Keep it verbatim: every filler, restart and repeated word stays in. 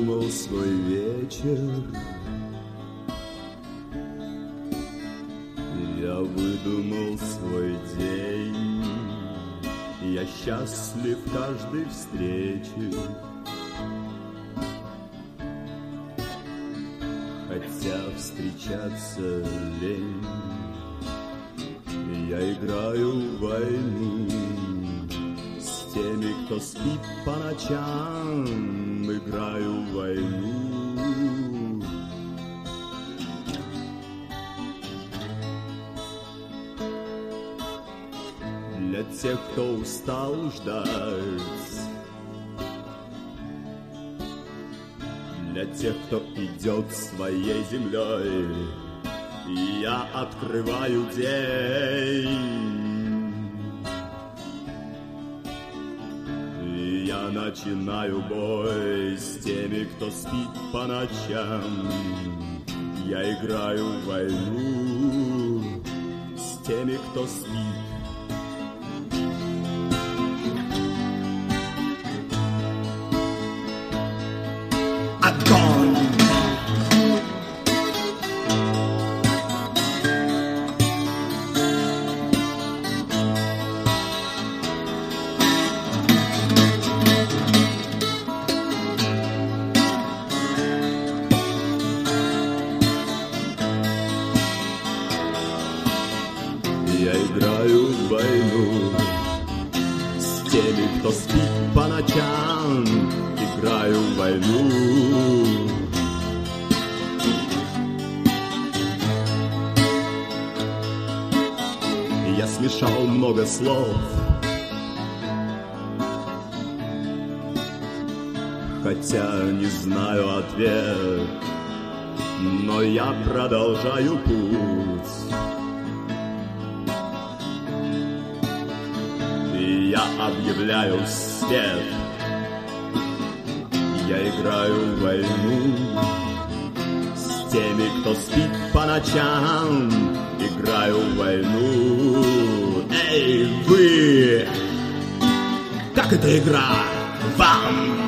выдумал свой вечер, я выдумал свой день. Я счастлив каждой встрече, хотя встречаться лень. Я играю в войну с теми, кто спит по ночам. Играю в войну. Для тех, кто устал ждать, для тех, кто идет своей землей, я открываю день. Я начинаю бой с теми, кто спит по ночам. Я играю в войну с теми, кто спит. Огонь! Я играю в войну с теми, кто спит по ночам. Играю в войну. Я смешал много слов, хотя не знаю ответ, но я продолжаю путь. Я объявляю свет, я играю в войну с теми, кто спит по ночам. Играю в войну. Эй, вы! Как эта игра вам?